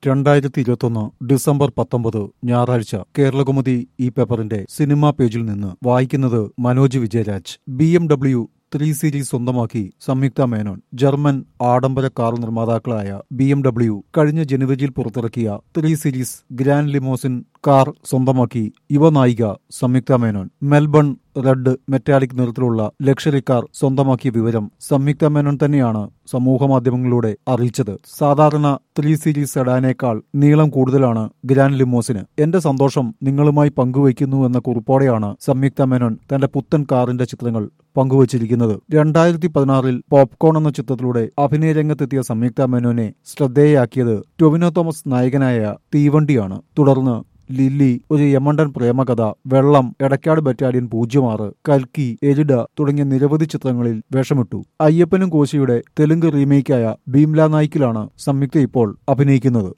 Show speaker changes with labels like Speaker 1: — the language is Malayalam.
Speaker 1: 2021 ഡിസംബർ 19 ഞായറാഴ്ച കേരളകൗമുദി ഈ പേപ്പറിന്റെ സിനിമാ പേജിൽ നിന്ന് വായിക്കുന്നത് മനോജ് വിജയരാജ്. BMW 3 സീരീസ് സ്വന്തമാക്കി സംയുക്ത മേനോൻ. ജർമ്മൻ ആഡംബര കാർ നിർമ്മാതാക്കളായ BMW കഴിഞ്ഞ ജനുവരിയിൽ പുറത്തിറക്കിയ 3 സീരീസ് ഗ്രാൻഡ് ലിമോസിൻ കാർ സ്വന്തമാക്കി യുവനായിക Samyuktha Menon. Melbourne red metallic നിറത്തിലുള്ള ലക്ഷറി കാർ സ്വന്തമാക്കിയ വിവരം സംയുക്ത മേനോൻ തന്നെയാണ് സമൂഹമാധ്യമങ്ങളിലൂടെ അറിയിച്ചത്. സാധാരണ 3 സീരീസ് സെഡാനേക്കാൾ നീളം കൂടുതലാണ് ഗ്രാൻഡ് ലിമോസിന്. എന്റെ സന്തോഷം നിങ്ങളുമായി പങ്കുവയ്ക്കുന്നു എന്ന കുറിപ്പോടെയാണ് സംയുക്ത മേനോൻ തന്റെ പുത്തൻ കാറിന്റെ ചിത്രങ്ങൾ പങ്കുവച്ചിരിക്കുന്നത്. 2016 പോപ്കോൺ എന്ന ചിത്രത്തിലൂടെ അഭിനയ രംഗത്തെത്തിയ സംയുക്ത മേനോനെ ശ്രദ്ധേയയാക്കിയത് ടൊവിനോ തോമസ് നായകനായ തീവണ്ടിയാണ്. തുടർന്ന് ലില്ലി, ഒരു യമണ്ടൻ പ്രേമകഥ, വെള്ളം, എടക്കാട് ബറ്റാലിയൻ 06, കൽക്കി, എരിഡ തുടങ്ങിയ നിരവധി ചിത്രങ്ങളിൽ വേഷമിട്ടു. അയ്യപ്പനും കോശിയുടെ തെലുങ്ക് റീമേക്കായ ഭീംല നായിക്കിലാണ് സംയുക്ത ഇപ്പോൾ അഭിനയിക്കുന്നത്.